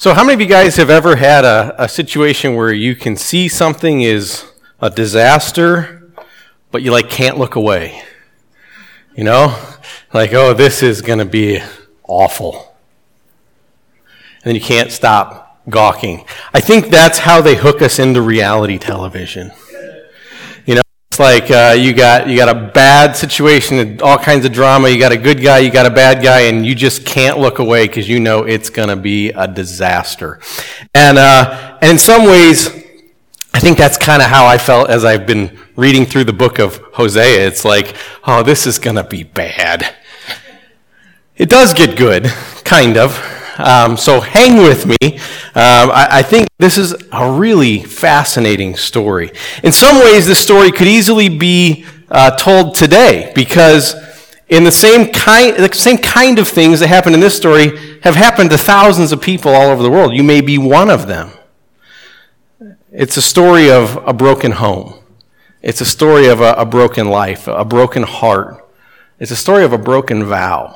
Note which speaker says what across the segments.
Speaker 1: So how many of you guys have ever had a situation where you can see something is a disaster, but you can't look away? You know? Oh, this is going to be awful. And then you can't stop gawking. I think that's how they hook us into reality television. You know, it's you got a bad situation, all kinds of drama, you got a good guy, you got a bad guy, and you just can't look away because you know it's going to be a disaster. And in some ways, I think that's kind of how I felt as I've been reading through the book of Hosea. It's oh, this is going to be bad. It does get good, kind of. So hang with me. I think this is a really fascinating story. In some ways, this story could easily be told today because in the same kind of things that happened in this story have happened to thousands of people all over the world. You may be one of them. It's a story of a broken home. It's a story of a broken life, a broken heart. It's a story of a broken vow.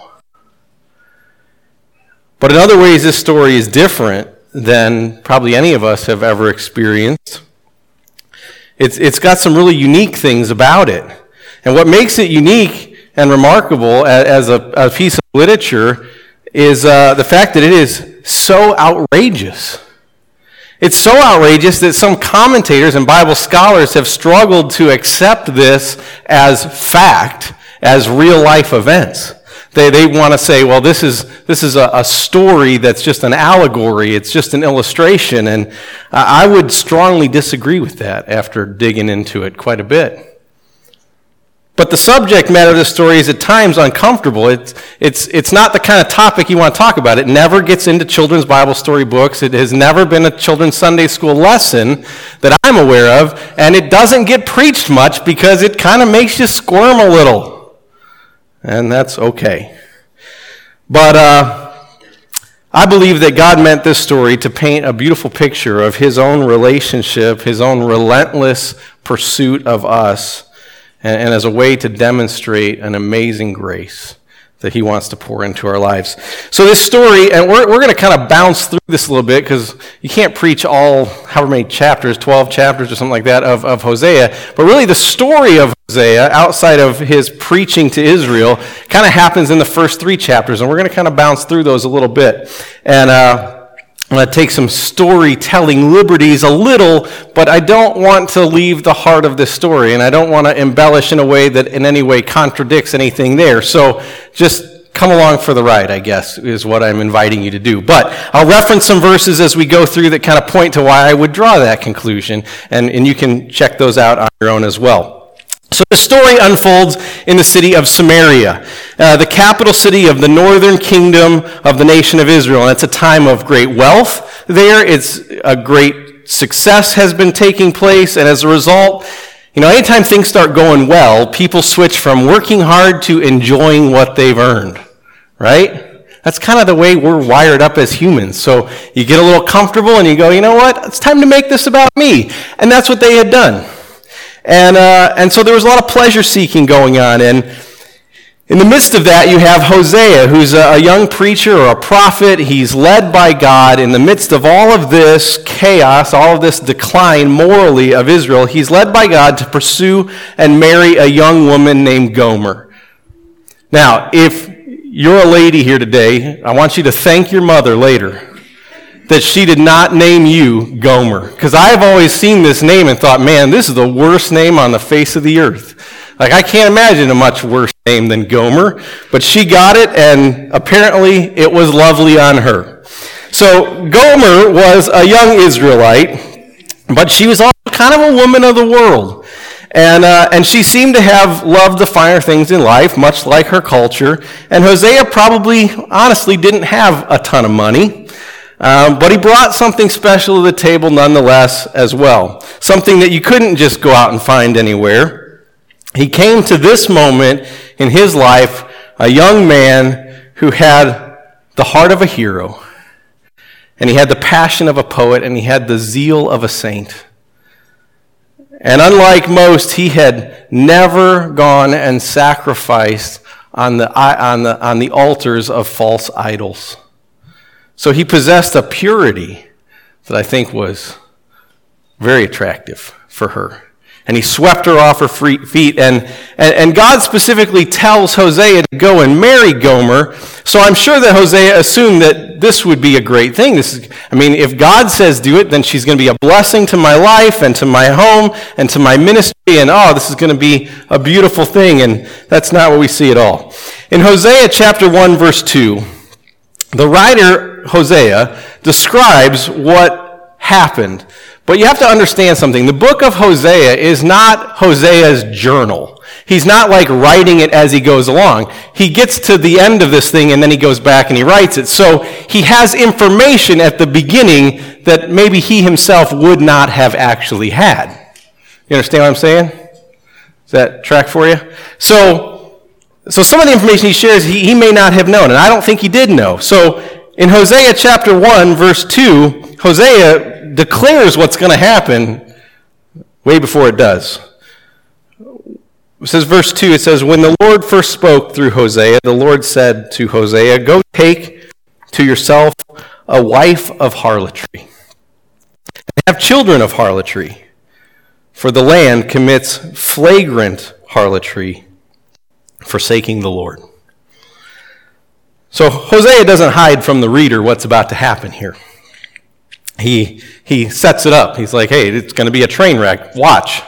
Speaker 1: But in other ways, this story is different than probably any of us have ever experienced. It's got some really unique things about it. And what makes it unique and remarkable as a piece of literature is the fact that it is so outrageous. It's so outrageous that some commentators and Bible scholars have struggled to accept this as fact, as real-life events. They want to say, well, this is a story that's just an allegory. It's just an illustration. And I would strongly disagree with that after digging into it quite a bit. But the subject matter of the story is at times uncomfortable. It's not the kind of topic you want to talk about. It never gets into children's Bible story books. It has never been a children's Sunday school lesson that I'm aware of. And it doesn't get preached much because it kind of makes you squirm a little. And that's okay. But I believe that God meant this story to paint a beautiful picture of his own relationship, his own relentless pursuit of us, and as a way to demonstrate an amazing grace that he wants to pour into our lives. So this story, and we're going to kind of bounce through this a little bit because you can't preach all, however many chapters, 12 chapters or something like that of Hosea. But really the story of Hosea, outside of his preaching to Israel, kind of happens in the first 3 chapters. And we're going to kind of bounce through those a little bit. And I'm going to take some storytelling liberties a little, but I don't want to leave the heart of this story, and I don't want to embellish in a way that in any way contradicts anything there. So just come along for the ride, I guess, is what I'm inviting you to do. But I'll reference some verses as we go through that kind of point to why I would draw that conclusion, and you can check those out on your own as well. So the story unfolds in the city of Samaria, the capital city of the northern kingdom of the nation of Israel. And it's a time of great wealth there. It's a great success has been taking place. And as a result, anytime things start going well, people switch from working hard to enjoying what they've earned, right? That's kind of the way we're wired up as humans. So you get a little comfortable and you go, you know what? It's time to make this about me. And that's what they had done. And so there was a lot of pleasure-seeking going on. And in the midst of that, you have Hosea, who's a young preacher or a prophet. He's led by God in the midst of all of this chaos, all of this decline morally of Israel. He's led by God to pursue and marry a young woman named Gomer. Now, if you're a lady here today, I want you to thank your mother later that she did not name you Gomer. Because I've always seen this name and thought, man, this is the worst name on the face of the earth. I can't imagine a much worse name than Gomer. But she got it, and apparently it was lovely on her. So Gomer was a young Israelite, but she was also kind of a woman of the world. And she seemed to have loved the finer things in life, much like her culture. And Hosea probably, honestly, didn't have a ton of money. But he brought something special to the table nonetheless as well. Something that you couldn't just go out and find anywhere. He came to this moment in his life, a young man who had the heart of a hero. And he had the passion of a poet, and he had the zeal of a saint. And unlike most, he had never gone and sacrificed on the altars of false idols. So he possessed a purity that I think was very attractive for her. And he swept her off her feet. And God specifically tells Hosea to go and marry Gomer. So I'm sure that Hosea assumed that this would be a great thing. If God says do it, then she's going to be a blessing to my life and to my home and to my ministry. And this is going to be a beautiful thing. And that's not what we see at all. In Hosea chapter 1, verse 2, the writer Hosea describes what happened. But you have to understand something. The book of Hosea is not Hosea's journal. He's not like writing it as he goes along. He gets to the end of this thing and then he goes back and he writes it. So he has information at the beginning that maybe he himself would not have actually had. You understand what I'm saying? Does that track for you? So some of the information he shares, he may not have known, and I don't think he did know. So in Hosea chapter 1, verse 2, Hosea declares what's going to happen way before it does. It says, verse 2, it says, when the Lord first spoke through Hosea, the Lord said to Hosea, go take to yourself a wife of harlotry, and have children of harlotry, for the land commits flagrant harlotry, forsaking the Lord. So Hosea doesn't hide from the reader what's about to happen here. He sets it up. He's like, hey, it's going to be a train wreck. Watch.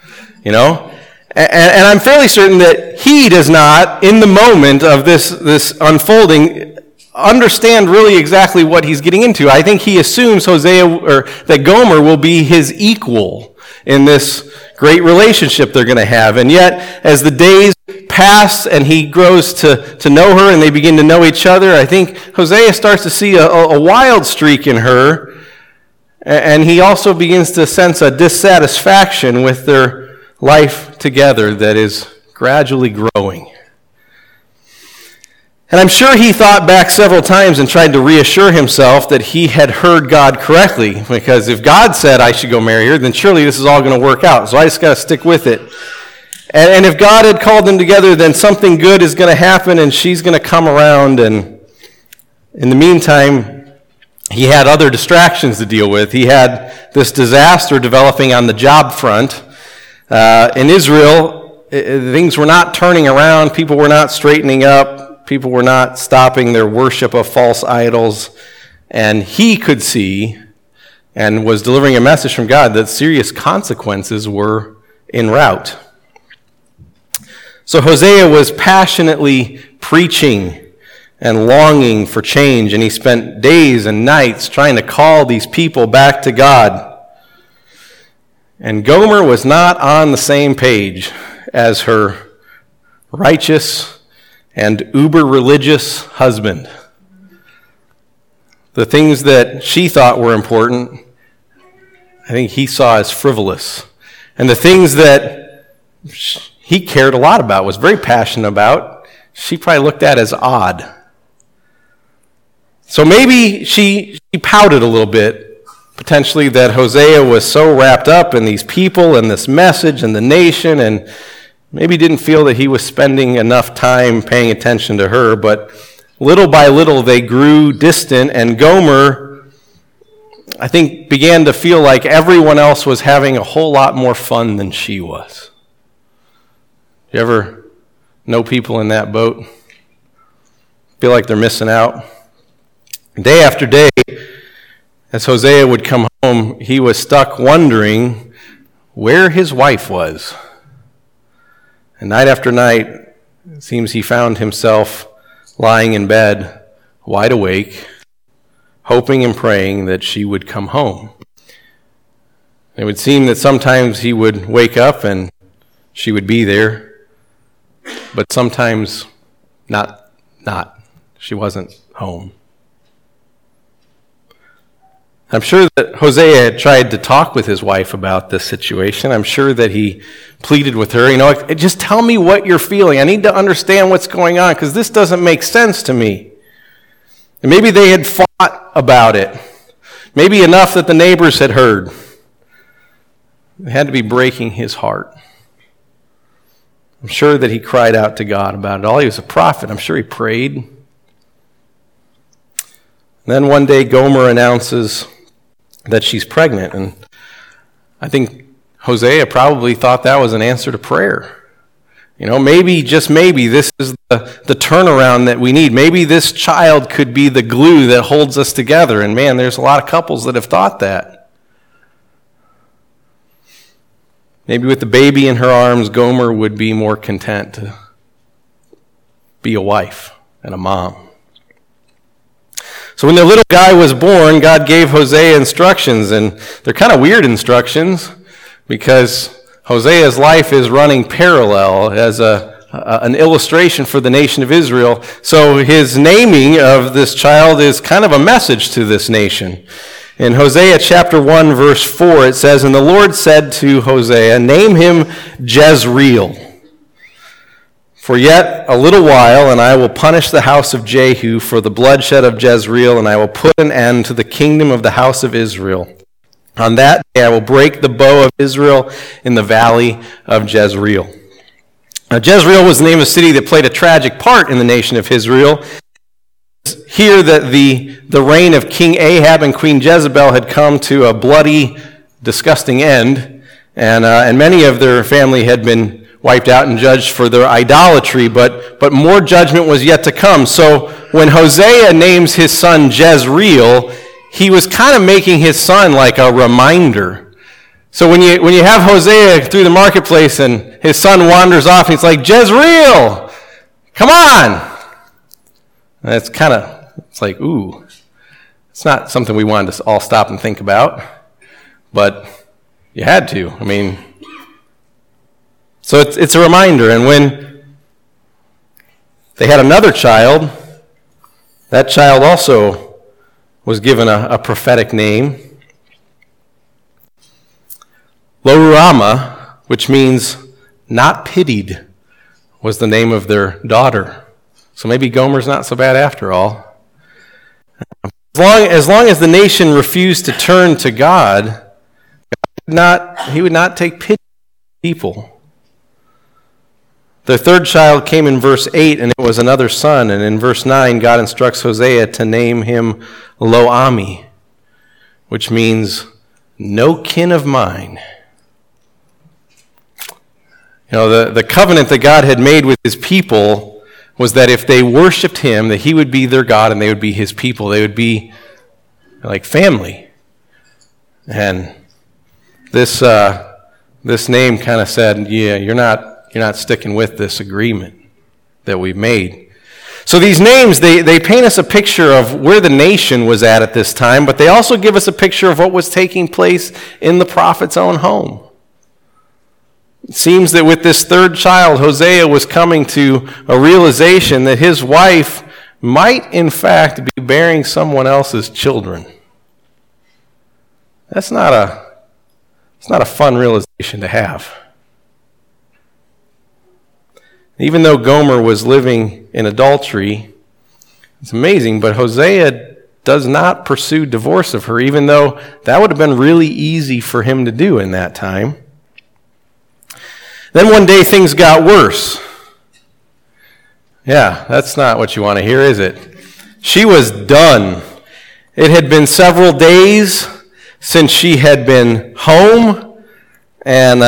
Speaker 1: And I'm fairly certain that he does not, in the moment of this unfolding, understand really exactly what he's getting into. I think he assumes that Gomer will be his equal in this great relationship they're going to have. And yet, as the days pass and he grows to know her and they begin to know each other, I think Hosea starts to see a wild streak in her. And he also begins to sense a dissatisfaction with their life together that is gradually growing. And I'm sure he thought back several times and tried to reassure himself that he had heard God correctly. Because if God said I should go marry her, then surely this is all going to work out. So I just got to stick with it. And if God had called them together, then something good is going to happen and she's going to come around. And in the meantime, he had other distractions to deal with. He had this disaster developing on the job front. In Israel, things were not turning around. People were not straightening up. People were not stopping their worship of false idols. And he could see and was delivering a message from God that serious consequences were en route. So Hosea was passionately preaching and longing for change, and he spent days and nights trying to call these people back to God. And Gomer was not on the same page as her righteous and uber-religious husband. The things that she thought were important, I think he saw as frivolous. And the things that he cared a lot about, was very passionate about, she probably looked at as odd. So maybe she pouted a little bit, potentially, that Hosea was so wrapped up in these people and this message and the nation, and maybe didn't feel that he was spending enough time paying attention to her. But little by little, they grew distant, and Gomer, I think, began to feel like everyone else was having a whole lot more fun than she was. You ever know people in that boat? Feel like they're missing out? Day after day, as Hosea would come home, he was stuck wondering where his wife was. And night after night, it seems he found himself lying in bed, wide awake, hoping and praying that she would come home. It would seem that sometimes he would wake up and she would be there, but sometimes not. She wasn't home. I'm sure that Hosea had tried to talk with his wife about this situation. I'm sure that he pleaded with her, just tell me what you're feeling. I need to understand what's going on because this doesn't make sense to me. And maybe they had fought about it. Maybe enough that the neighbors had heard. It had to be breaking his heart. I'm sure that he cried out to God about it all. He was a prophet. I'm sure he prayed. Then one day Gomer announces that she's pregnant, and I think Hosea probably thought that was an answer to prayer. Maybe, just maybe, this is the turnaround that we need. Maybe this child could be the glue that holds us together. And man, there's a lot of couples that have thought that. Maybe with the baby in her arms, Gomer would be more content to be a wife and a mom. So when the little guy was born, God gave Hosea instructions, and they're kind of weird instructions because Hosea's life is running parallel as an illustration for the nation of Israel. So his naming of this child is kind of a message to this nation. In Hosea chapter 1, verse 4, it says, "And the Lord said to Hosea, name him Jezreel. For yet a little while, and I will punish the house of Jehu for the bloodshed of Jezreel, and I will put an end to the kingdom of the house of Israel. On that day I will break the bow of Israel in the valley of Jezreel." Now, Jezreel was the name of a city that played a tragic part in the nation of Israel. Here that the reign of King Ahab and Queen Jezebel had come to a bloody, disgusting end, and many of their family had been wiped out and judged for their idolatry, but more judgment was yet to come. So when Hosea names his son Jezreel, he was kind of making his son like a reminder. So when you have Hosea through the marketplace and his son wanders off and he's like, "Jezreel, come on!" And it's like, ooh, it's not something we wanted to all stop and think about, but you had to. So it's a reminder. And when they had another child, that child also was given a prophetic name. Lo-ruhamah, which means not pitied, was the name of their daughter. So maybe Gomer's not so bad after all. As long as the nation refused to turn to God, he would not take pity on people. The third child came in verse 8, and it was another son. And in verse 9, God instructs Hosea to name him Lo-ammi, which means no kin of mine. The covenant that God had made with his people was that if they worshiped him, that he would be their God and they would be his people. They would be like family. And this name kind of said, yeah, you're not sticking with this agreement that we've made. So these names, they paint us a picture of where the nation was at this time, but they also give us a picture of what was taking place in the prophet's own home. It seems that with this third child, Hosea was coming to a realization that his wife might in fact be bearing someone else's children. It's not a fun realization to have. Even though Gomer was living in adultery, it's amazing, but Hosea does not pursue divorce of her, even though that would have been really easy for him to do in that time. Then one day things got worse. Yeah, that's not what you want to hear, is it? She was done. It had been several days since she had been home, and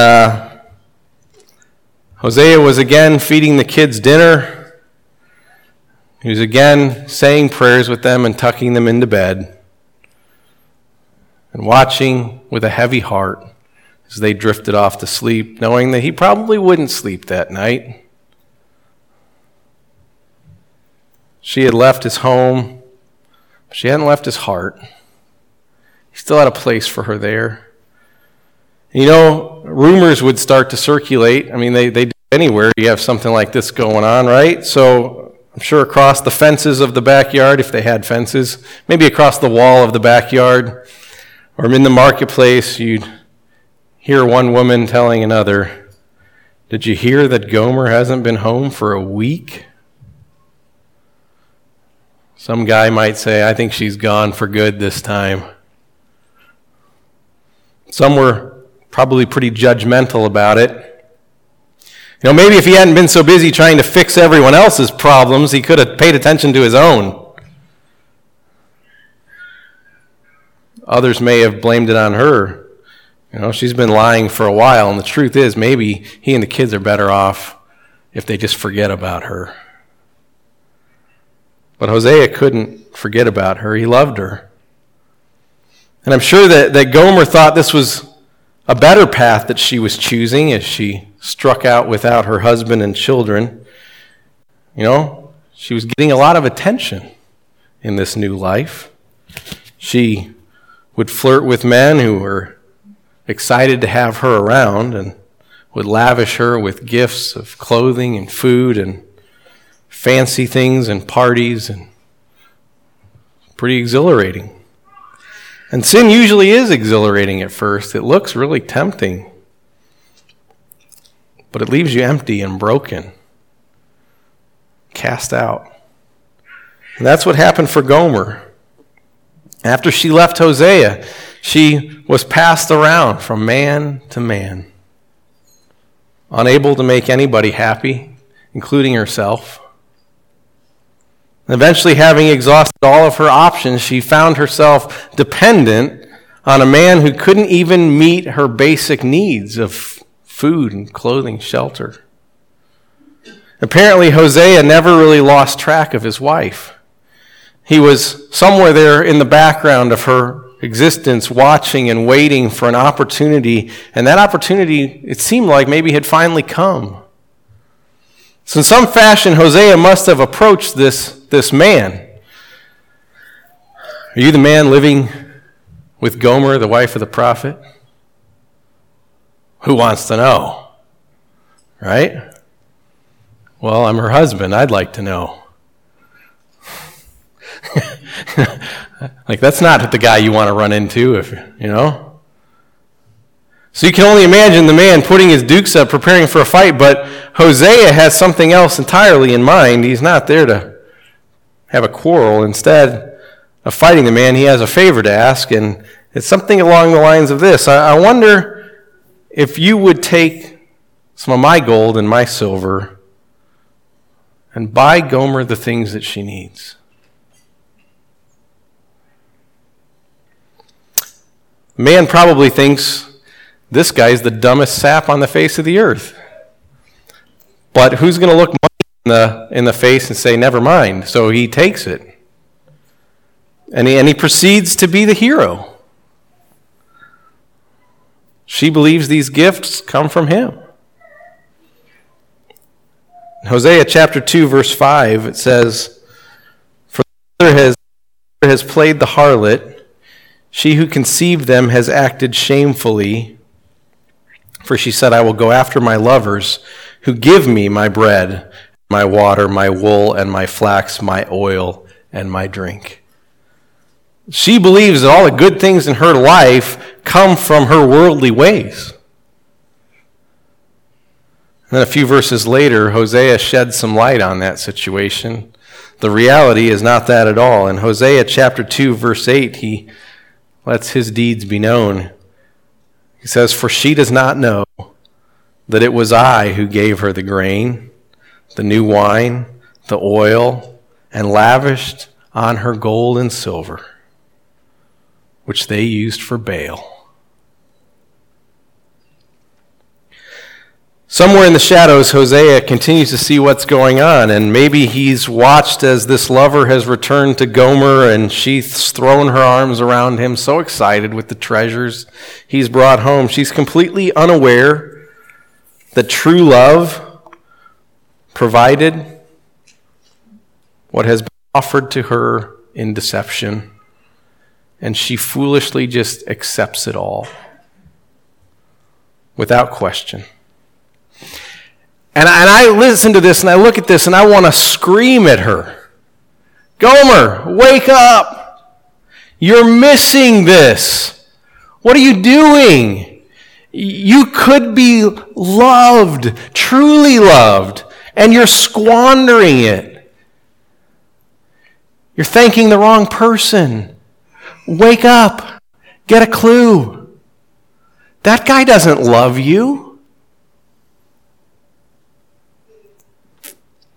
Speaker 1: Hosea was again feeding the kids dinner. He was again saying prayers with them and tucking them into bed and watching with a heavy heart as they drifted off to sleep, knowing that he probably wouldn't sleep that night. She had left his home, but she hadn't left his heart. He still had a place for her there. Rumors would start to circulate. They do anywhere you have something like this going on, right? So I'm sure across the fences of the backyard, if they had fences, maybe across the wall of the backyard, or in the marketplace, you'd hear one woman telling another, "Did you hear that Gomer hasn't been home for a week?" Some guy might say, "I think she's gone for good this time." Some were probably pretty judgmental about it. Maybe if he hadn't been so busy trying to fix everyone else's problems, he could have paid attention to his own. others may have blamed it on her. She's been lying for a while, and the truth is maybe he and the kids are better off if they just forget about her. But Hosea couldn't forget about her. He loved her. And I'm sure that Gomer thought this was a better path that she was choosing as she struck out without her husband and children. She was getting a lot of attention in this new life. She would flirt with men who were excited to have her around and would lavish her with gifts of clothing and food and fancy things and parties, and pretty exhilarating. And sin usually is exhilarating at first. It looks really tempting, but it leaves you empty and broken, cast out. And that's what happened for Gomer. After she left Hosea, she was passed around from man to man, unable to make anybody happy, including herself. Eventually, having exhausted all of her options, she found herself dependent on a man who couldn't even meet her basic needs of food and clothing, shelter. Apparently, Hosea never really lost track of his wife. He was somewhere there in the background of her existence, watching and waiting for an opportunity, and that opportunity, it seemed like maybe had finally come. So in some fashion, Hosea must have approached this man. Are you the man living with Gomer, the wife of the prophet? Who wants to know? Right? Well, I'm her husband. I'd like to know. Like, that's not the guy you want to run into, So you can only imagine the man putting his dukes up, preparing for a fight, but Hosea has something else entirely in mind. He's not there to have a quarrel. Instead of fighting the man, he has a favor to ask, and it's something along the lines of this. I wonder if you would take some of my gold and my silver and buy Gomer the things that she needs. The man probably thinks, this guy's the dumbest sap on the face of the earth. But who's going to look money in the face and say, never mind? So he takes it. And he proceeds to be the hero. She believes these gifts come from him. In Hosea chapter 2, verse 5, it says, "For the mother has played the harlot. She who conceived them has acted shamefully. For she said, I will go after my lovers who give me my bread, my water, my wool, and my flax, my oil, and my drink." She believes that all the good things in her life come from her worldly ways. And then a few verses later, Hosea sheds some light on that situation. The reality is not that at all. In Hosea chapter 2, verse 8, he lets his deeds be known. He says, "For she does not know that it was I who gave her the grain, the new wine, the oil, and lavished on her gold and silver, which they used for Baal." Somewhere in the shadows, Hosea continues to see what's going on, and maybe he's watched as this lover has returned to Gomer, and she's thrown her arms around him, so excited with the treasures he's brought home. She's completely unaware that true love provided what has been offered to her in deception, and she foolishly just accepts it all without question. And I listen to this and I look at this and I want to scream at her. Gomer, wake up. You're missing this. What are you doing? You could be loved, truly loved, and you're squandering it. You're thanking the wrong person. Wake up. Get a clue. That guy doesn't love you.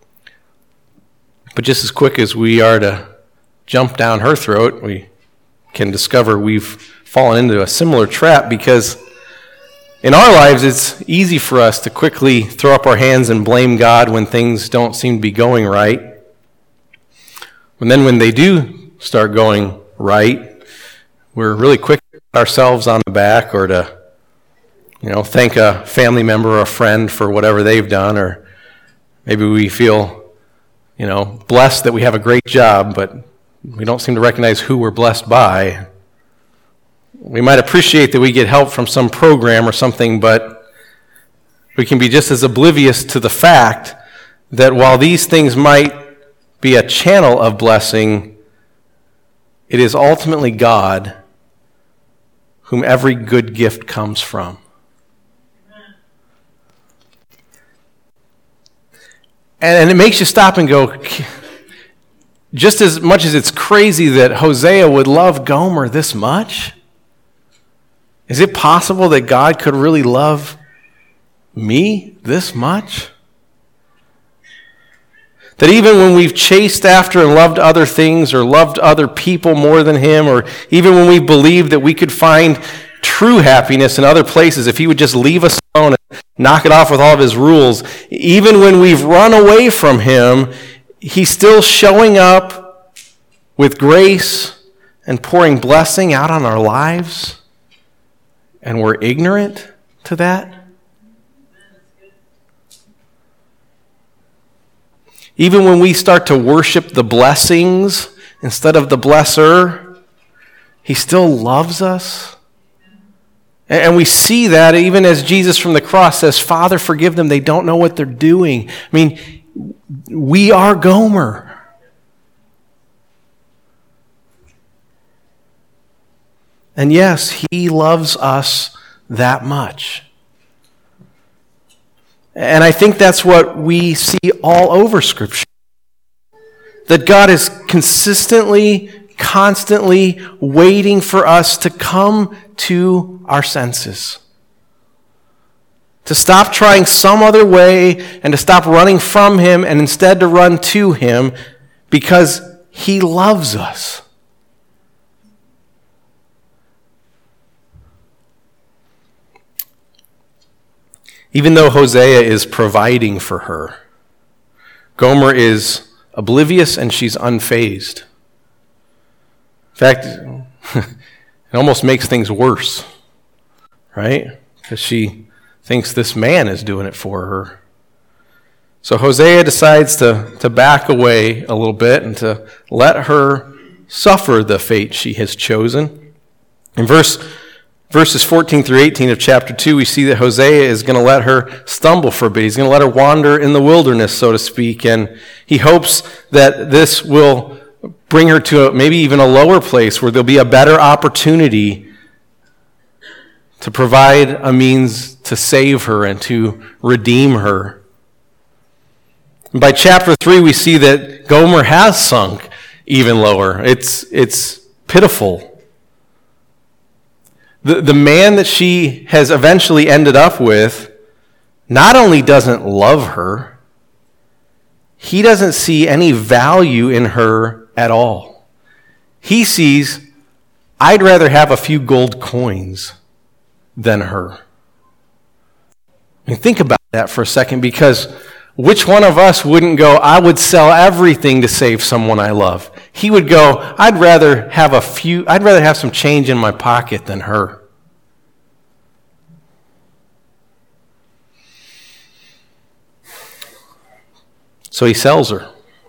Speaker 1: But just as quick as we are to jump down her throat, we can discover we've fallen into a similar trap, because in our lives it's easy for us to quickly throw up our hands and blame God when things don't seem to be going right. And then when they do start going right, we're really quick to pat ourselves on the back, or to thank a family member or a friend for whatever they've done, or maybe we feel blessed that we have a great job, but we don't seem to recognize who we're blessed by. We might appreciate that we get help from some program or something, but we can be just as oblivious to the fact that while these things might be a channel of blessing, it is ultimately God whom every good gift comes from. And it makes you stop and go, just as much as it's crazy that Hosea would love Gomer this much, is it possible that God could really love me this much? That even when we've chased after and loved other things, or loved other people more than him, or even when we believed that we could find true happiness in other places if he would just leave us alone and knock it off with all of his rules, even when we've run away from him, he's still showing up with grace and pouring blessing out on our lives, and we're ignorant to that. Even when we start to worship the blessings instead of the blesser, he still loves us. And we see that even as Jesus from the cross says, Father, forgive them, they don't know what they're doing. I mean, we are Gomer. And yes, he loves us that much. And I think that's what we see all over Scripture. That God is consistently, constantly waiting for us to come to our senses. To stop trying some other way and to stop running from him and instead to run to him, because he loves us. Even though Hosea is providing for her, Gomer is oblivious and she's unfazed. In fact, it almost makes things worse, right? Because she thinks this man is doing it for her. So Hosea decides to back away a little bit and to let her suffer the fate she has chosen. In verses 14 through 18 of chapter 2, we see that Hosea is going to let her stumble for a bit. He's going to let her wander in the wilderness, so to speak, and he hopes that this will bring her to maybe even a lower place where there'll be a better opportunity to provide a means to save her and to redeem her. And by chapter 3, we see that Gomer has sunk even lower. It's pitiful. The man that she has eventually ended up with not only doesn't love her, he doesn't see any value in her at all. He sees, I'd rather have a few gold coins than her. I mean, think about that for a second, because which one of us wouldn't go, I would sell everything to save someone I love? He would go, I'd rather have some change in my pocket than her. So he sells her.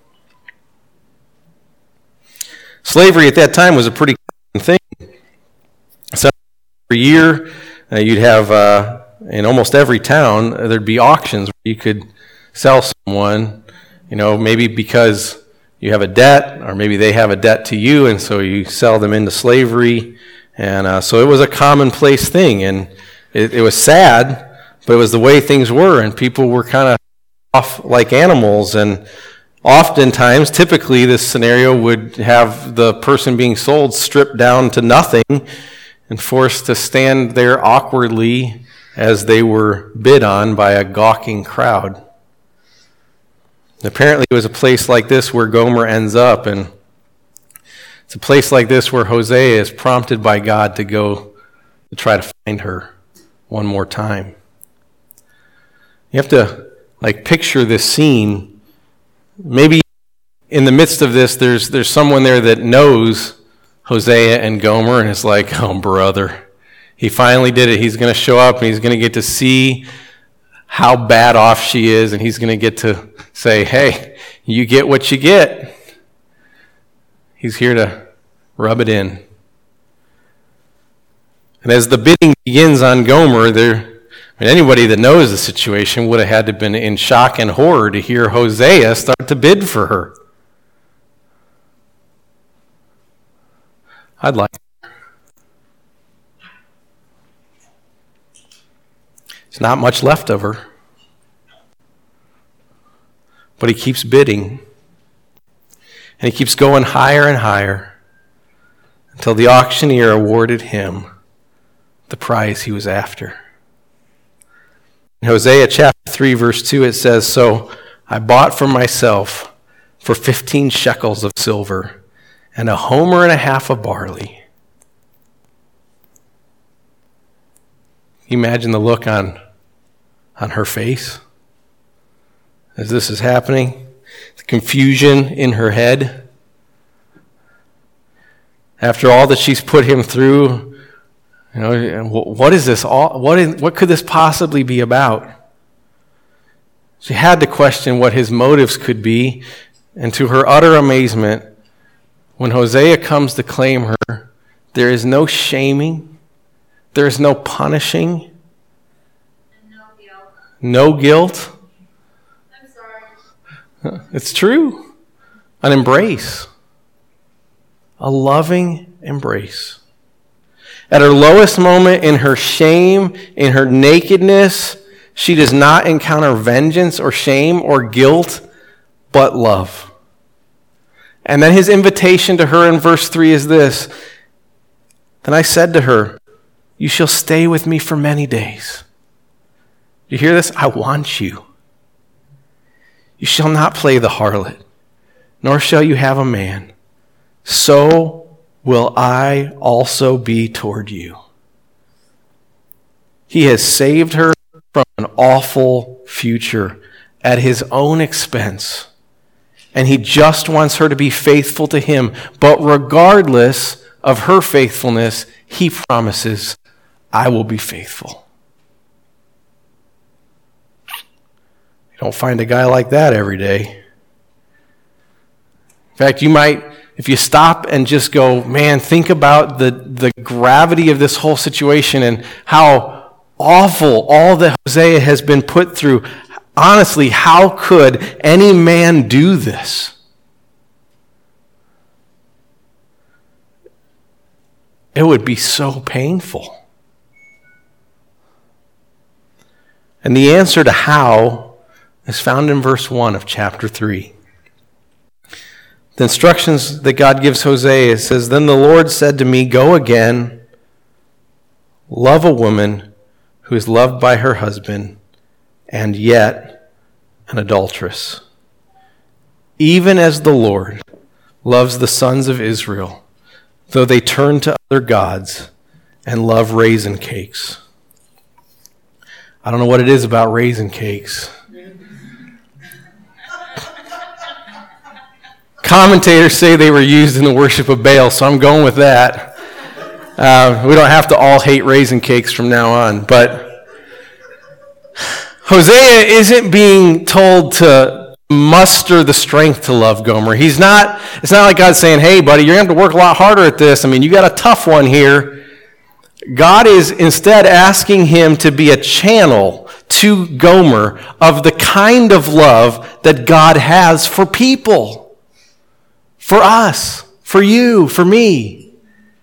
Speaker 1: Slavery at that time was a pretty common thing. So every year, you'd have, in almost every town, there'd be auctions where you could sell someone, maybe because you have a debt, or maybe they have a debt to you, and so you sell them into slavery. And so it was a commonplace thing, and it was sad, but it was the way things were, and people were kind of off like animals. And oftentimes, typically, this scenario would have the person being sold stripped down to nothing and forced to stand there awkwardly as they were bid on by a gawking crowd. Apparently, it was a place like this where Gomer ends up, and It's a place like this where Hosea is prompted by God to go to try to find her one more time. You have to picture this scene. Maybe in the midst of this, there's someone there that knows Hosea and Gomer and is like, oh, brother, he finally did it. He's going to show up and he's going to get to see how bad off she is, and he's going to get to say, hey, you get what you get. He's here to rub it in. And as the bidding begins on Gomer, anybody that knows the situation would have had to have been in shock and horror to hear Hosea start to bid for her. I'd like her. There's not much left of her. But he keeps bidding. And he keeps going higher and higher until the auctioneer awarded him the prize he was after. In Hosea chapter 3, verse 2, it says, so I bought for myself for 15 shekels of silver and a homer and a half of barley. Can you imagine the look on her face as this is happening? The confusion in her head. After all that she's put him through, what is this all? What could this possibly be about? She had to question what his motives could be, and to her utter amazement, when Hosea comes to claim her, there is no shaming, there is no punishing,
Speaker 2: and no guilt.
Speaker 1: No guilt.
Speaker 2: I'm sorry.
Speaker 1: It's true. An embrace. A loving embrace. At her lowest moment, in her shame, in her nakedness, she does not encounter vengeance or shame or guilt, but love. And then his invitation to her in verse 3 is this. Then I said to her, you shall stay with me for many days. You hear this? I want you. You shall not play the harlot, nor shall you have a man. So will I also be toward you. He has saved her from an awful future at his own expense. And he just wants her to be faithful to him. But regardless of her faithfulness, he promises, I will be faithful. You don't find a guy like that every day. In fact, you might, if you stop and just go, man, think about the gravity of this whole situation and how awful all that Hosea has been put through. Honestly, how could any man do this? It would be so painful. And the answer to how is found in verse 1 of chapter 3. The instructions that God gives Hosea, it says, then the Lord said to me, go again, love a woman who is loved by her husband, and yet an adulteress. Even as the Lord loves the sons of Israel, though they turn to other gods and love raisin cakes. I don't know what it is about raisin cakes. Commentators say they were used in the worship of Baal, so I'm going with that. We don't have to all hate raisin cakes from now on, but Hosea isn't being told to muster the strength to love Gomer. It's not like God's saying, hey, buddy, you're going to have to work a lot harder at this. I mean, you got a tough one here. God is instead asking him to be a channel to Gomer of the kind of love that God has for people. For us, for you, for me.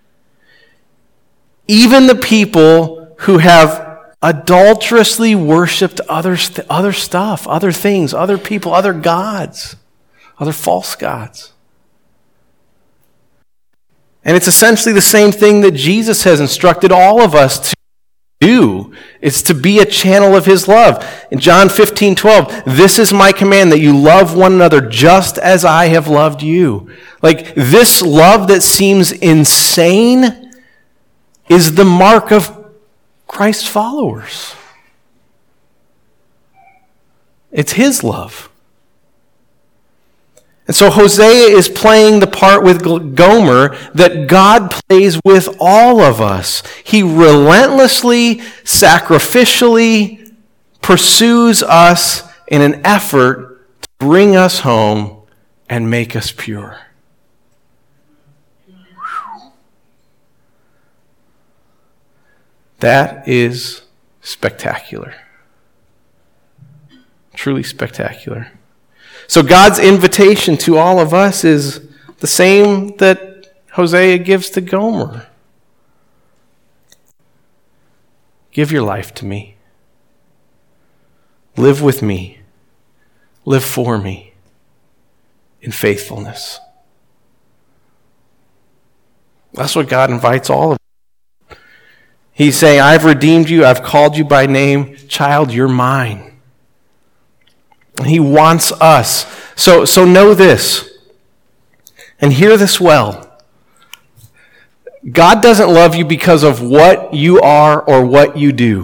Speaker 1: Even the people who have adulterously worshipped other stuff, other things, other people, other gods, other false gods. And it's essentially the same thing that Jesus has instructed all of us to do. It's to be a channel of his love. In John 15:12, this is my command, that you love one another just as I have loved you. Like, this love that seems insane is the mark of Christ's followers. It's his love. And so Hosea is playing the part with Gomer that God plays with all of us. He relentlessly, sacrificially pursues us in an effort to bring us home and make us pure. That is spectacular. Truly spectacular. So God's invitation to all of us is the same that Hosea gives to Gomer. Give your life to me. Live with me. Live for me in faithfulness. That's what God invites all of us. He's saying, I've redeemed you. I've called you by name. Child, you're mine. He wants us. So know this, and hear this well. God doesn't love you because of what you are or what you do.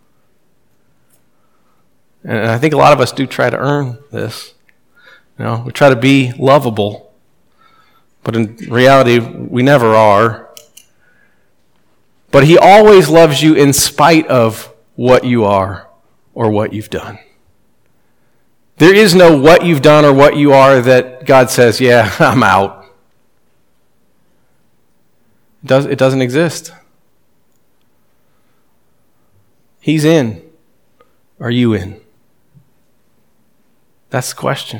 Speaker 1: And I think a lot of us do try to earn this. We try to be lovable. But in reality, we never are. But he always loves you in spite of what you are or what you've done. There is no what you've done or what you are that God says, yeah, I'm out. It doesn't exist. He's in. Are you in? That's the question.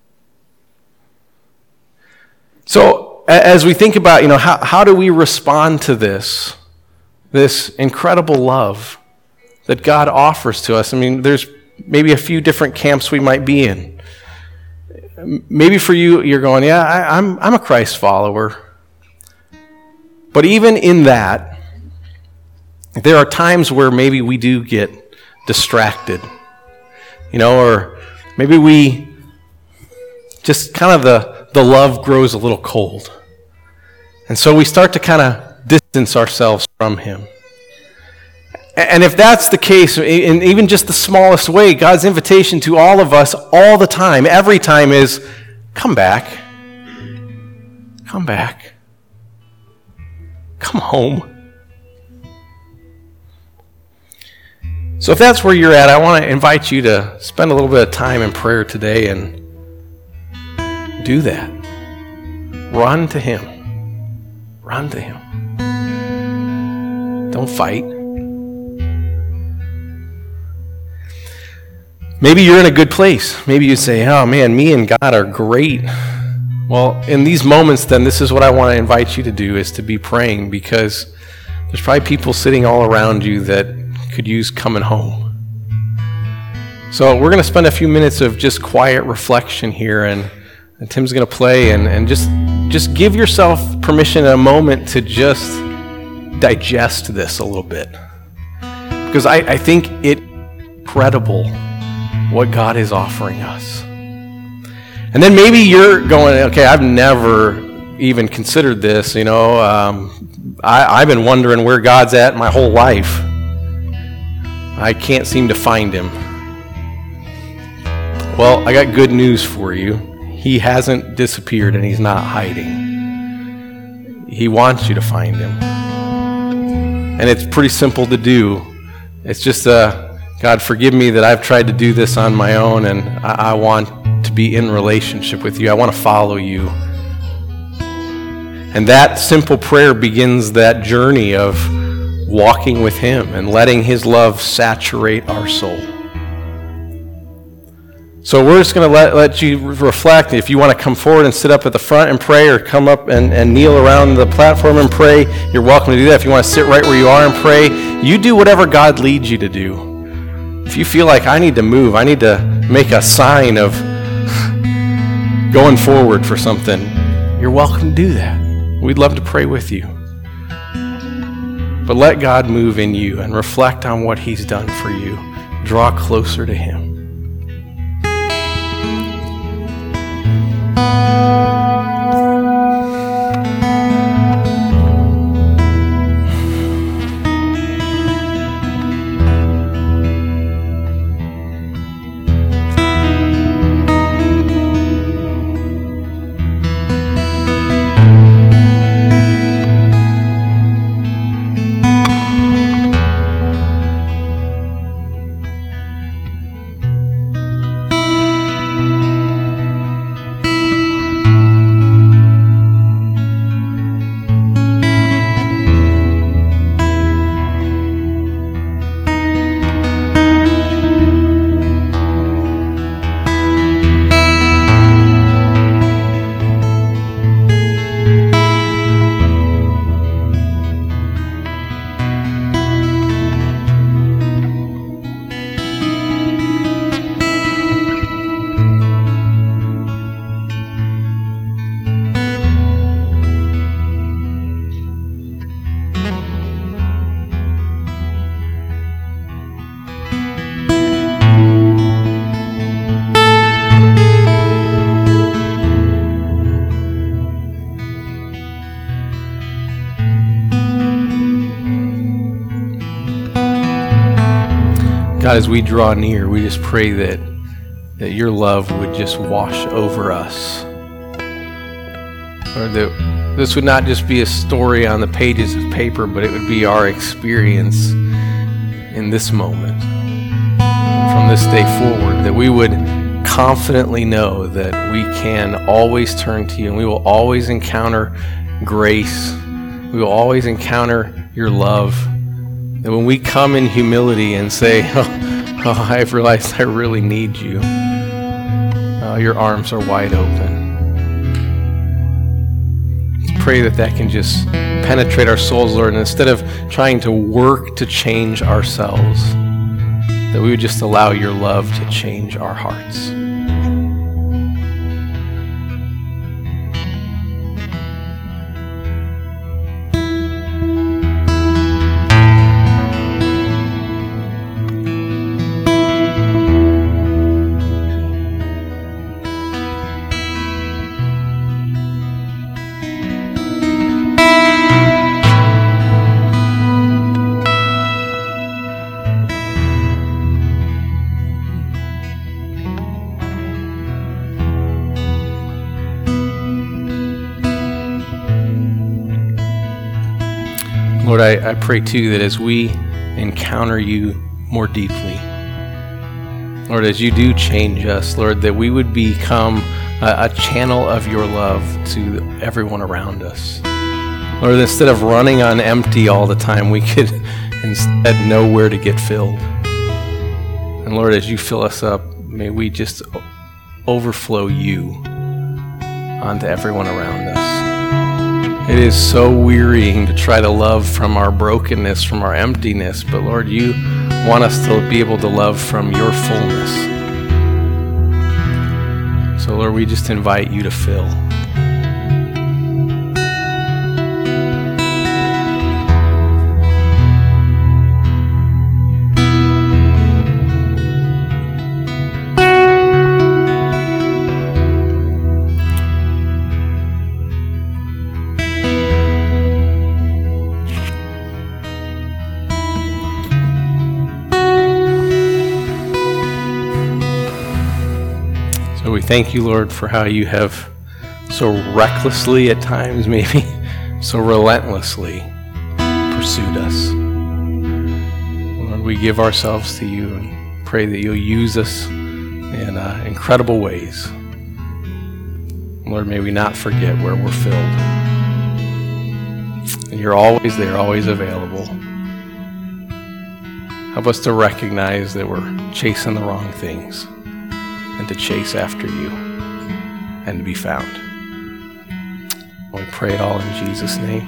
Speaker 1: So as we think about, how do we respond to this incredible love that God offers to us? I mean, there's maybe a few different camps we might be in. Maybe for you, you're going, yeah, I'm a Christ follower. But even in that, there are times where maybe we do get distracted, or maybe we just kind of the love grows a little cold. And so we start to kind of distance ourselves from him. And if that's the case, in even just the smallest way, God's invitation to all of us all the time, every time is, come back. Come back. Come home. So if that's where you're at, I want to invite you to spend a little bit of time in prayer today and do that. Run to him. Run to him. Don't fight. Maybe you're in a good place. Maybe you say, oh man, me and God are great. Well, in these moments, then, this is what I want to invite you to do, is to be praying, because there's probably people sitting all around you that could use coming home. So we're going to spend a few minutes of just quiet reflection here, and Tim's going to play, and just give yourself permission in a moment to just digest this a little bit. Because I think it's incredible what God is offering us. And then maybe you're going, okay, I've never even considered this, I've been wondering where God's at my whole life. I can't seem to find him. Well, I got good news for you. He hasn't disappeared and he's not hiding. He wants you to find him. And it's pretty simple to do. It's just God, forgive me that I've tried to do this on my own, and I want to be in relationship with you. I want to follow you. And that simple prayer begins that journey of walking with him and letting his love saturate our soul. So we're just going to let you reflect. If you want to come forward and sit up at the front and pray, or come up and kneel around the platform and pray, you're welcome to do that. If you want to sit right where you are and pray, you do whatever God leads you to do. If you feel like I need to move, I need to make a sign of going forward for something, you're welcome to do that. We'd love to pray with you. But let God move in you and reflect on what he's done for you. Draw closer to him. God, as we draw near, we just pray that your love would just wash over us. Lord, that this would not just be a story on the pages of paper, but it would be our experience in this moment. From this day forward, that we would confidently know that we can always turn to you, and we will always encounter grace. We will always encounter your love. That when we come in humility and say, oh, I've realized I really need you, your arms are wide open. Let's pray that can just penetrate our souls, Lord, and instead of trying to work to change ourselves, that we would just allow your love to change our hearts. Lord, I pray too that as we encounter you more deeply, Lord, as you do change us, Lord, that we would become a channel of your love to everyone around us. Lord, instead of running on empty all the time, we could instead know where to get filled. And Lord, as you fill us up, may we just overflow you onto everyone around us. It is so wearying to try to love from our brokenness, from our emptiness, but Lord, you want us to be able to love from your fullness. So Lord, we just invite you to fill. We thank you, Lord, for how you have so recklessly at times, maybe so relentlessly pursued us. Lord, we give ourselves to you and pray that you'll use us in incredible ways. Lord, may we not forget where we're filled. And you're always there, always available. Help us to recognize that we're chasing the wrong things, and to chase after you and to be found. We pray it all in Jesus' name.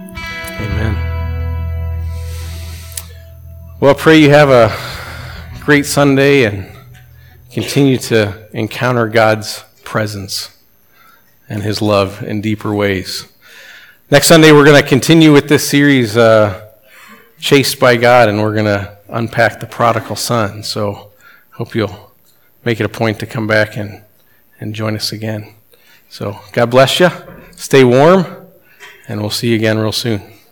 Speaker 1: Amen. Well, I pray you have a great Sunday and continue to encounter God's presence and his love in deeper ways. Next Sunday, we're going to continue with this series, Chased by God, and we're going to unpack the prodigal son. So hope you'll make it a point to come back and join us again. So God bless you. Stay warm, and we'll see you again real soon.